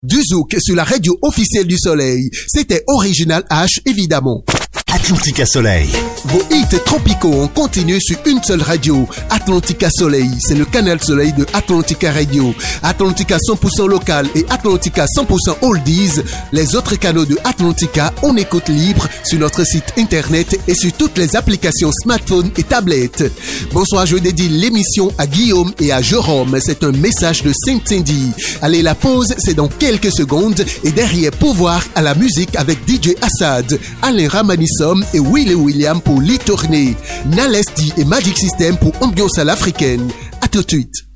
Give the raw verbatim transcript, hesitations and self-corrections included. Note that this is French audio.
Du zouk sur la radio officielle du Soleil. C'était Original H, évidemment. Atlantica Soleil. Vos hits tropicaux en continu sur une seule radio. Atlantica Soleil, c'est le canal Soleil de Atlantica Radio. Atlantica cent pour cent local et Atlantica cent pour cent oldies. Les autres canaux de Atlantica, on écoute libre sur notre site internet et sur toutes les applications smartphone et tablettes. Bonsoir, je dédie l'émission à Guillaume et à Jérôme. C'est un message de Saint-Cindy. Allez, la pause, c'est dans quelques secondes. Et derrière, pouvoir à la musique avec D J Assad, Alain Ramanisson et Willy William pour l'e-tournée. Nalesti et Magic System pour ambiance à l'africaine. À tout de suite.